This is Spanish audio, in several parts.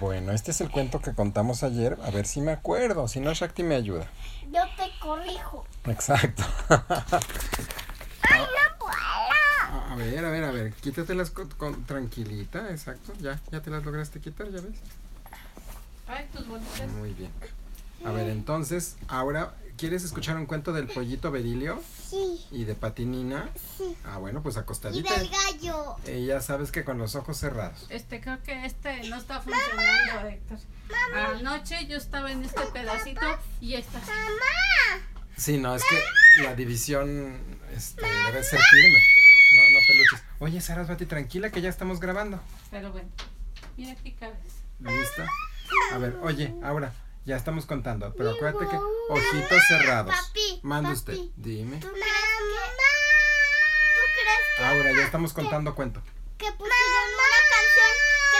Bueno, este es el cuento que contamos ayer. A ver si me acuerdo. Si no, Shakti me ayuda. Yo te corrijo. Exacto. ¡Ay, no puedo! A ver. Quítatelas tranquilita. Exacto. Ya te las lograste quitar, ¿ya ves? Ay, tus bolitas. Muy bien. A ver, entonces, ahora, ¿quieres escuchar un cuento del pollito Berilio? Sí. ¿Y de Patinina? Sí. Ah, bueno, pues Y acostadita. del gallo. Ya sabes que con los ojos cerrados. Creo que no está funcionando, Héctor. Anoche yo estaba en este pedacito y esta. ¡Mamá! Sí, no, es que la división debe ser firme. No peluches. Oye, Sarasvati, tranquila que ya estamos grabando. Pero bueno, mira qué cabeza. ¿Lista? A ver, oye, ahora ya estamos contando, pero acuérdate que ojitos cerrados. Papi, Manda papi. usted, dime. ¿Tú crees que Ahora ya estamos contando cuento. pusieron una canción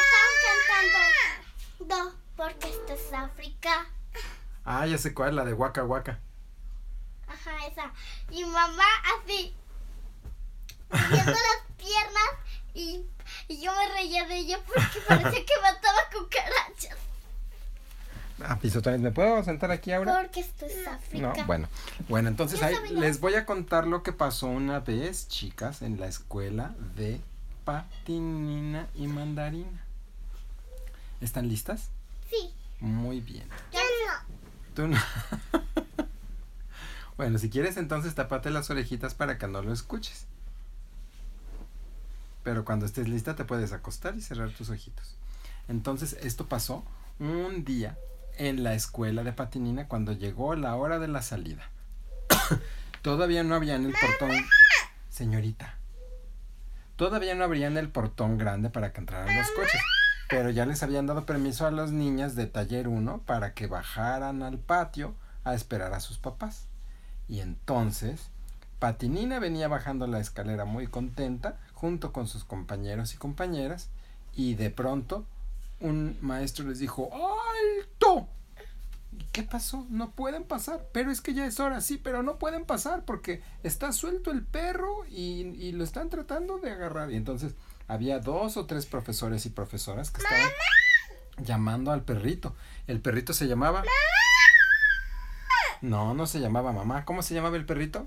que estaban cantando? No, porque esto es África. Ah, ya sé cuál, la de Waka Waka. Ajá, esa. Y mamá así, moviendo las piernas y yo me reía de ella porque parecía que mataba cucarachas. Ah, pisotones, ¿me puedo sentar aquí ahora? Porque esto es África. No, bueno, entonces Ya ahí sabía. les voy a contar lo que pasó una vez, chicas, en la escuela de Patinina y Mandarina. ¿Están listas? Sí. Muy bien. Yo no. Tú no. Bueno, si quieres entonces tápate las orejitas para que no lo escuches. Pero cuando estés lista te puedes acostar y cerrar tus ojitos. Entonces esto pasó un día en la escuela de Patinina cuando llegó la hora de la salida. Todavía no había en el portón. Señorita. Todavía no abrían el portón grande para que entraran los coches. Pero ya les habían dado permiso a las niñas de taller 1 para que bajaran al patio a esperar a sus papás. Y entonces, Patinina venía bajando la escalera muy contenta, junto con sus compañeros y compañeras, y de pronto un maestro les dijo, ¡alto! ¿Qué pasó? No pueden pasar. Pero es que ya es hora, sí, pero no pueden pasar porque está suelto el perro y lo están tratando de agarrar. Y entonces había 2 o 3 profesores y profesoras que estaban llamando al perrito. El perrito se llamaba... No se llamaba mamá. ¿Cómo se llamaba el perrito?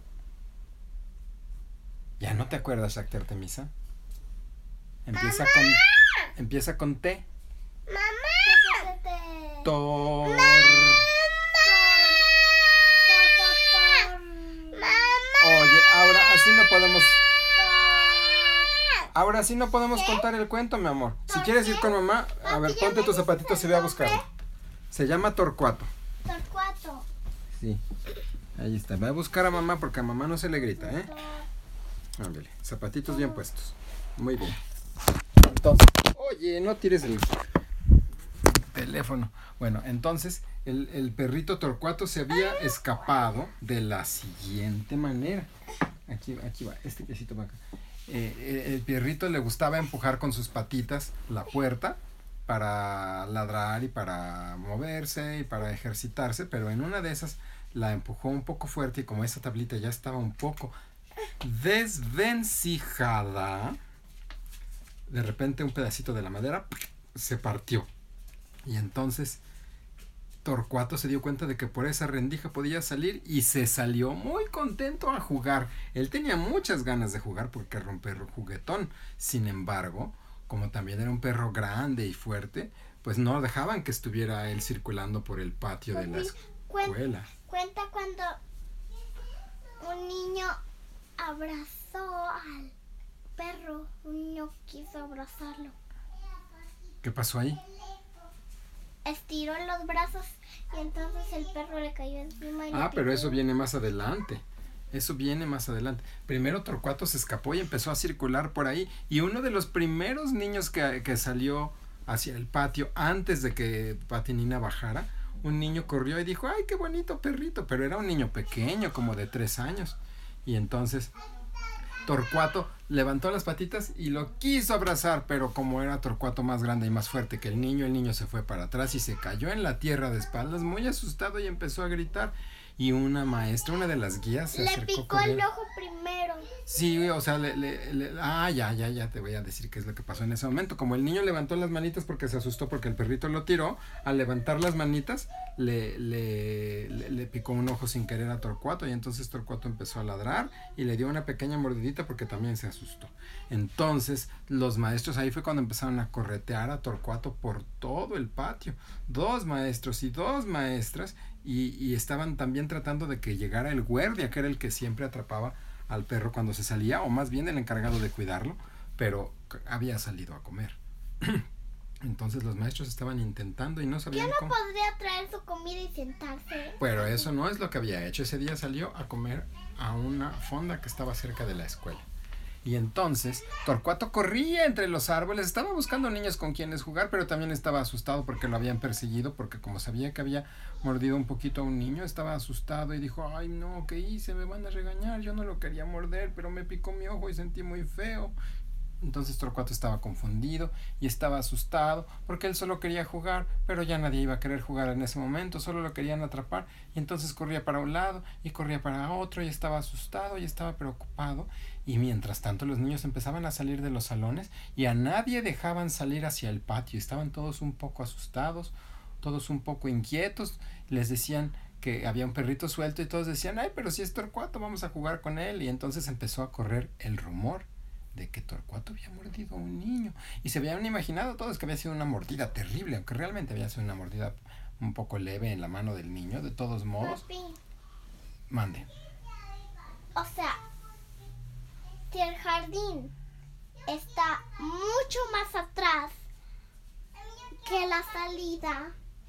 ¿Ya no te acuerdas, Shakti Artemisa? Empieza con T. Mamá. Tor. Oye, ahora sí no podemos contar el cuento, mi amor. Si quieres ir con mamá, a ver, ponte tus zapatitos y ve a buscarlo. Se llama Torcuato. Torcuato. Sí, ahí está. Ve a buscar a mamá porque a mamá no se le grita, ¿eh? Ándale, zapatitos bien puestos. Muy bien. Entonces, oye, no tires el teléfono. Bueno, entonces el perrito Torcuato se había escapado de la siguiente manera. Aquí va, este piecito va acá. El perrito le gustaba empujar con sus patitas la puerta para ladrar y para moverse y para ejercitarse, pero en una de esas la empujó un poco fuerte y como esa tablita ya estaba un poco desvencijada, de repente un pedacito de la madera se partió y entonces Torcuato se dio cuenta de que por esa rendija podía salir y se salió muy contento a jugar. Él tenía muchas ganas de jugar porque era un perro juguetón. Sin embargo, como también era un perro grande y fuerte, pues no dejaban que estuviera él circulando por el patio de la escuela. Cuenta cuando un niño abrazó al perro. Un niño quiso abrazarlo. ¿Qué pasó ahí? Estiró los brazos y entonces el perro le cayó encima. Pero eso viene más adelante. Primero Torcuato se escapó y empezó a circular por ahí. Y uno de los primeros niños que salió hacia el patio antes de que Patinina bajara, un niño corrió y dijo, ¡ay, qué bonito perrito! Pero era un niño pequeño, como de 3 años. Y entonces Torcuato levantó las patitas y lo quiso abrazar, pero como era Torcuato más grande y más fuerte que el niño se fue para atrás y se cayó en la tierra de espaldas, muy asustado, y empezó a gritar. Y una maestra, una de las guías, se le acercó picó el ojo primero. Sí, o sea, ya te voy a decir qué es lo que pasó en ese momento. Como el niño levantó las manitas porque se asustó porque el perrito lo tiró, al levantar las manitas le picó un ojo sin querer a Torcuato y entonces Torcuato empezó a ladrar y le dio una pequeña mordidita porque también se asustó. Entonces los maestros, ahí fue cuando empezaron a corretear a Torcuato por todo el patio. 2 maestros y 2 maestras y estaban también tratando de que llegara el guardia, que era el que siempre atrapaba al perro cuando se salía, o más bien el encargado de cuidarlo, pero había salido a comer. Entonces los maestros estaban intentando y no sabían ¿Quién no podría traer su comida y sentarse? Pero eso no es lo que había hecho. Ese día salió a comer a una fonda que estaba cerca de la escuela. Y entonces Torcuato corría entre los árboles, estaba buscando niños con quienes jugar, pero también estaba asustado porque lo habían perseguido, porque como sabía que había mordido un poquito a un niño, estaba asustado y dijo, ay no, ¿qué hice? Me van a regañar, yo no lo quería morder, pero me picó mi ojo y sentí muy feo. Entonces Torcuato estaba confundido y estaba asustado porque él solo quería jugar, pero ya nadie iba a querer jugar en ese momento, solo lo querían atrapar y entonces corría para un lado y corría para otro y estaba asustado y estaba preocupado y mientras tanto los niños empezaban a salir de los salones y a nadie dejaban salir hacia el patio, estaban todos un poco asustados, todos un poco inquietos, les decían que había un perrito suelto y todos decían, ay, pero si es Torcuato, vamos a jugar con él y entonces empezó a correr el rumor de que Torcuato había mordido a un niño y se habían imaginado todos que había sido una mordida terrible, aunque realmente había sido una mordida un poco leve en la mano del niño, de todos modos. Papi, Mande. o sea, si el jardín está mucho más atrás que la salida,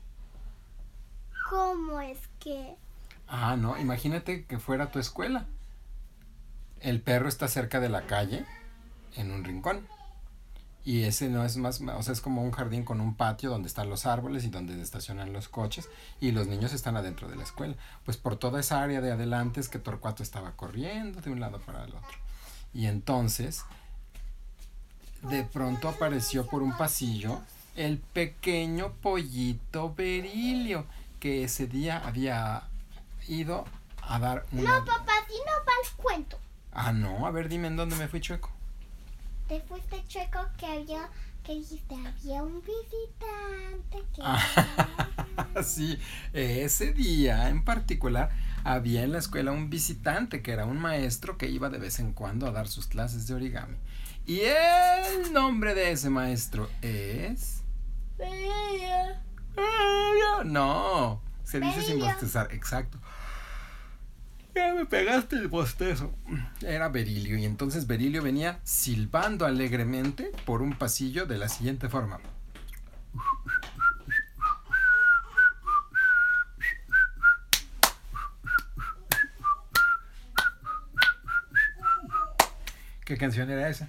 ¿cómo es que? Ah, no, imagínate que fuera tu escuela. El perro está cerca de la calle, en un rincón. Y ese no es más, o sea, es como un jardín con un patio donde están los árboles y donde estacionan los coches y los niños están adentro de la escuela. Pues por toda esa área de adelante es que Torcuato estaba corriendo de un lado para el otro. Y entonces, de pronto apareció por un pasillo el pequeño pollito Berilio, que ese día había ido a dar una... No, papá, si no va el cuento. Ah, no, a ver, dime en dónde me fui chueco. Te fuiste chueco que dijiste, había un visitante que... Sí, ese día en particular había en la escuela un visitante que era un maestro que iba de vez en cuando a dar sus clases de origami. Y el nombre de ese maestro es... Berilio. No, se dice sin Berilio. bostezar, exacto. Ya me pegaste el bostezo. Era Berilio y entonces Berilio venía silbando alegremente por un pasillo de la siguiente forma. ¿Qué canción era esa?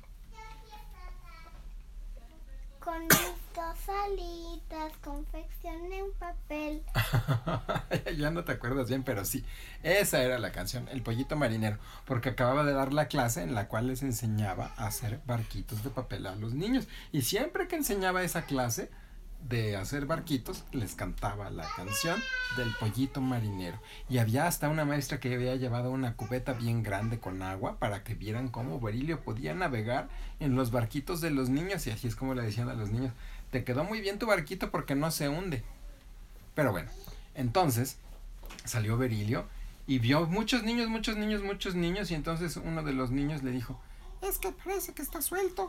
Con mis 2 alitas confeccioné un papel. Ya no te acuerdas bien, pero sí, esa era la canción, El Pollito Marinero, porque acababa de dar la clase en la cual les enseñaba a hacer barquitos de papel a los niños. Y siempre que enseñaba esa clase de hacer barquitos, les cantaba la canción del Pollito Marinero. Y había hasta una maestra que había llevado una cubeta bien grande con agua para que vieran cómo Berilio podía navegar en los barquitos de los niños. Y así es como le decían a los niños, te quedó muy bien tu barquito porque no se hunde. Pero bueno, entonces salió Berilio y vio muchos niños y entonces uno de los niños le dijo, es que parece que está suelto.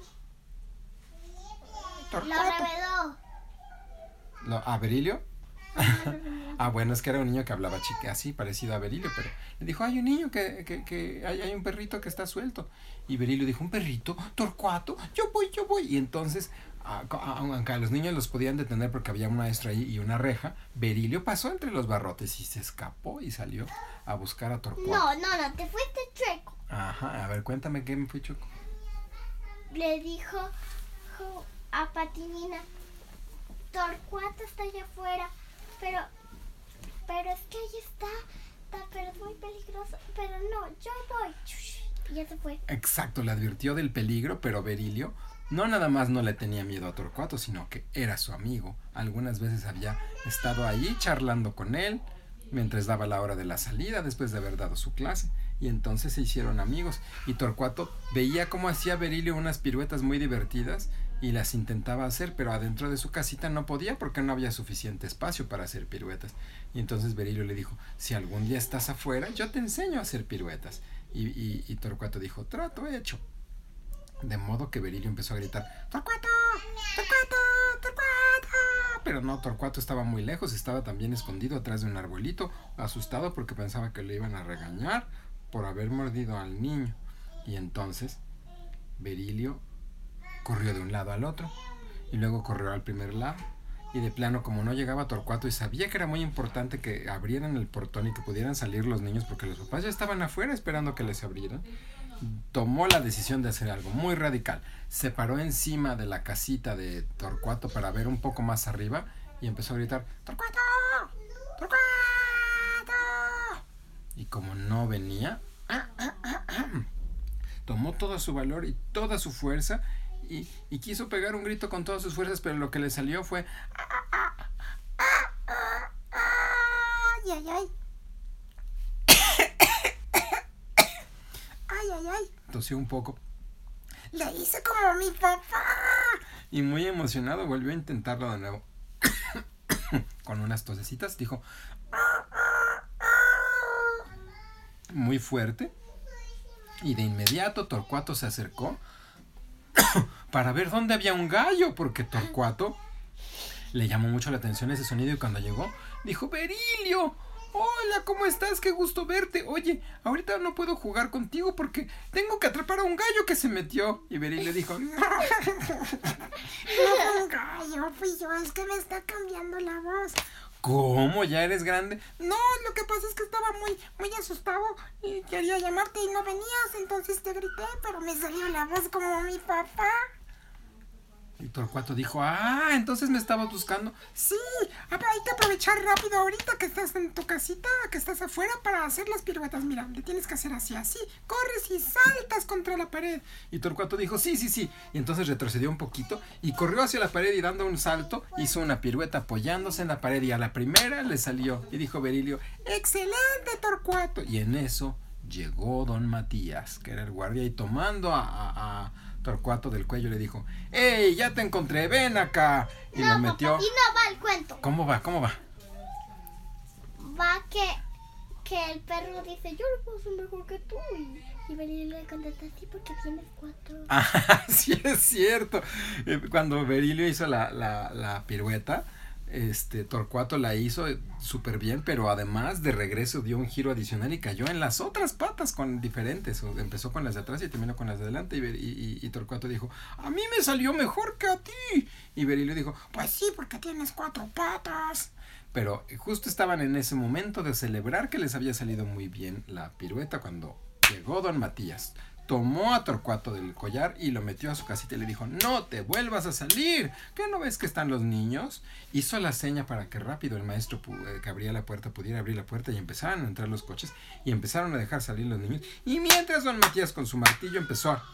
Lo reveló. ¿A Berilio? Ah, bueno, es que era un niño que hablaba así, parecido a Berilio, pero le dijo, hay un niño que hay un perrito que está suelto. Y Berilio dijo, ¿un perrito? Torcuato, yo voy. Y entonces, aunque a los niños los podían detener porque había un maestro ahí y una reja, Berilio pasó entre los barrotes y se escapó y salió a buscar a Torcuato. No, te fuiste chueco. Ajá, a ver, cuéntame qué me fui chueco. Le dijo a Patinina, Torcuato está allá afuera, pero es que ahí está, pero es muy peligroso, pero no, yo voy. Y ya se fue. Exacto, le advirtió del peligro, pero Berilio no nada más no le tenía miedo a Torcuato, sino que era su amigo. Algunas veces había estado ahí charlando con él mientras daba la hora de la salida después de haber dado su clase. y entonces se hicieron amigos. Y Torcuato veía cómo hacía Berilio unas piruetas muy divertidas y las intentaba hacer, pero adentro de su casita no podía porque no había suficiente espacio para hacer piruetas. Y entonces Berilio le dijo, si algún día estás afuera, yo te enseño a hacer piruetas. Y Torcuato dijo, trato hecho. De modo que Berilio empezó a gritar, ¡Torcuato! ¡Torcuato! ¡Torcuato! Pero no, Torcuato estaba muy lejos, estaba también escondido atrás de un arbolito, asustado porque pensaba que le iban a regañar por haber mordido al niño. Y entonces Berilio corrió de un lado al otro y luego corrió al primer lado. Y de plano, como no llegaba Torcuato y sabía que era muy importante que abrieran el portón y que pudieran salir los niños porque los papás ya estaban afuera esperando que les abrieran, tomó la decisión de hacer algo muy radical. Se paró encima de la casita de Torcuato para ver un poco más arriba y empezó a gritar, ¡Torcuato! ¡Torcuato! Y como no venía, tomó todo su valor y toda su fuerza y quiso pegar un grito con todas sus fuerzas, pero lo que le salió fue ¡Ay, ay, ay! ¡Ay, ay, ay! Tosió un poco. ¡Le hice como mi papá! Y muy emocionado volvió a intentarlo de nuevo. Con unas tosecitas dijo muy fuerte. Y de inmediato Torcuato se acercó para ver dónde había un gallo, porque Torcuato le llamó mucho la atención ese sonido y cuando llegó dijo, ¡Berilio! Hola, ¿cómo estás? Qué gusto verte. Oye, ahorita no puedo jugar contigo porque tengo que atrapar a un gallo que se metió. Y Berilio dijo, no fue un gallo, fui yo, es que me está cambiando la voz. ¿Cómo? ¿Ya eres grande? No, lo que pasa es que estaba muy asustado y quería llamarte y no venías, entonces te grité, pero me salió la voz como mi papá. Y Torcuato dijo, entonces me estabas buscando. Sí, hay que aprovechar rápido ahorita que estás en tu casita, que estás afuera para hacer las piruetas. Mira, le tienes que hacer así, corres y saltas contra la pared. Y Torcuato dijo, sí. Y entonces retrocedió un poquito y corrió hacia la pared y dando un salto, hizo una pirueta apoyándose en la pared y a la primera le salió. Y dijo Berilio, ¡excelente, Torcuato! Y en eso llegó don Matías, que era el guardia, y tomando a Torcuato del cuello le dijo, ¡Ey, ya te encontré, ven acá! Y no, lo metió. Papá, y no va el cuento. ¿Cómo va? Va que el perro dice, yo lo puedo hacer mejor que tú. Y Berilio le contesta, sí, porque tienes 4. Sí, es cierto. Cuando Berilio hizo la pirueta, Torcuato la hizo súper bien, pero además de regreso dio un giro adicional y cayó en las otras patas con diferentes. Empezó con las de atrás y terminó con las de adelante. Y Torcuato dijo, a mí me salió mejor que a ti. Y Berilio dijo, pues sí, porque tienes 4 patas. Pero justo estaban en ese momento de celebrar que les había salido muy bien la pirueta cuando llegó don Matías. Tomó a Torcuato del collar y lo metió a su casita y le dijo, no te vuelvas a salir, ¿qué no ves que están los niños? Hizo la seña para que rápido el maestro que abría la puerta pudiera abrir la puerta y empezaron a entrar los coches y empezaron a dejar salir los niños. Y mientras don Matías con su martillo empezó a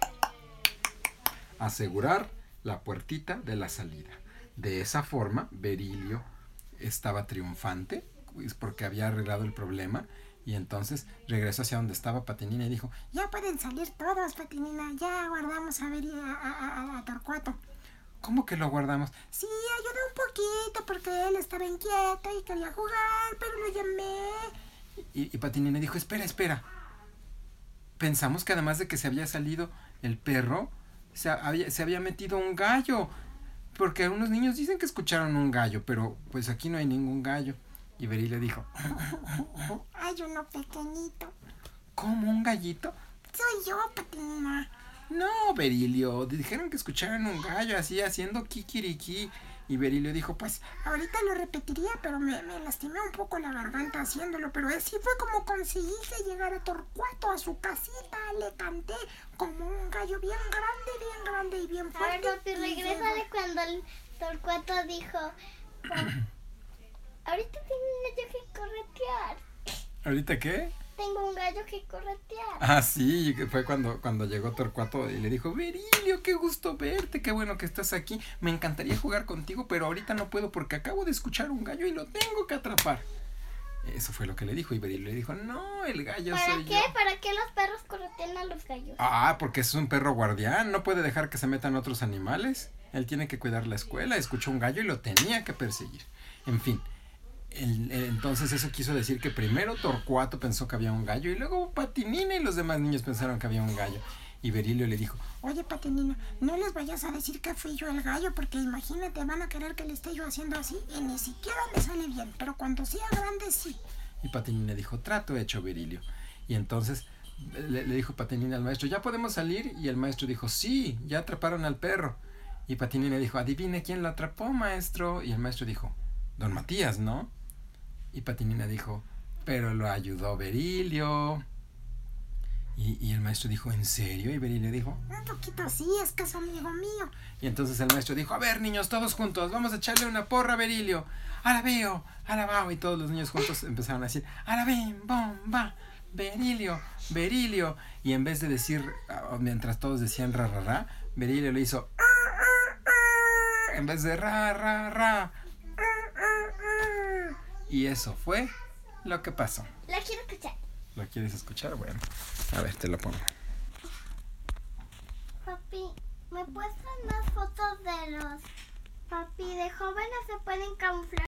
asegurar la puertita de la salida. De esa forma Berilio estaba triunfante porque había arreglado el problema. Y entonces regresó hacia donde estaba Patinina y dijo, ya pueden salir todos, Patinina, ya guardamos a Torcuato. ¿Cómo que lo guardamos? Sí, ayudé un poquito porque él estaba inquieto y quería jugar, pero lo llamé. Y Patinina dijo, espera. Pensamos que además de que se había salido el perro, se había metido un gallo. Porque algunos niños dicen que escucharon un gallo, pero pues aquí no hay ningún gallo. Y Berilio dijo, hay uno pequeñito. ¿Cómo, un gallito? Soy yo, Patinina. No, Berilio, dijeron que escucharon un gallo así haciendo kikiriki. Y Berilio dijo, pues ahorita lo repetiría, pero me lastimé un poco la garganta haciéndolo. Pero así fue como conseguí que llegara Torcuato a su casita. Le canté como un gallo bien grande y bien fuerte. A ver, papi, regresa de cuando el Torcuato dijo, ahorita tengo un gallo que corretear. ¿Ahorita qué? Tengo un gallo que corretear. Ah, sí, fue cuando llegó Torcuato y le dijo, Berilio, qué gusto verte, qué bueno que estás aquí. Me encantaría jugar contigo, pero ahorita no puedo porque acabo de escuchar un gallo y lo tengo que atrapar. Eso fue lo que le dijo. Y Berilio le dijo, no, el gallo ¿Para soy qué? yo. ¿Para qué los perros corretean a los gallos? Porque es un perro guardián. No puede dejar que se metan otros animales. Él tiene que cuidar la escuela. Escuchó un gallo y lo tenía que perseguir. En fin. Entonces eso quiso decir que primero Torcuato pensó que había un gallo y luego Patinina y los demás niños pensaron que había un gallo. Y Berilio le dijo, oye, Patinina, no les vayas a decir que fui yo el gallo, porque imagínate, van a querer que le esté yo haciendo así y ni siquiera me sale bien, pero cuando sea grande sí. Y Patinina dijo, trato hecho, Berilio. Y entonces le dijo Patinina al maestro, ¿ya podemos salir? Y el maestro dijo, sí, ya atraparon al perro. Y Patinina dijo, adivine quién lo atrapó, maestro. Y el maestro dijo, don Matías, ¿no? Y Patinina dijo, pero lo ayudó Berilio. Y el maestro dijo, ¿en serio? Y Berilio dijo, un poquito sí, es que es amigo mío. Y entonces el maestro dijo, a ver, niños, todos juntos, vamos a echarle una porra a Berilio. Alabeo, alabao. Y todos los niños juntos empezaron a decir, alabem, bomba, Berilio, Berilio. Y en vez de decir, mientras todos decían ra, ra, ra, Berilio le hizo, en vez de ra, ra, ra. Y eso fue lo que pasó. La quiero escuchar. ¿Lo quieres escuchar? Bueno, a ver, te lo pongo. Papi, ¿me muestras más fotos de los... Papi, de jóvenes se pueden camuflar?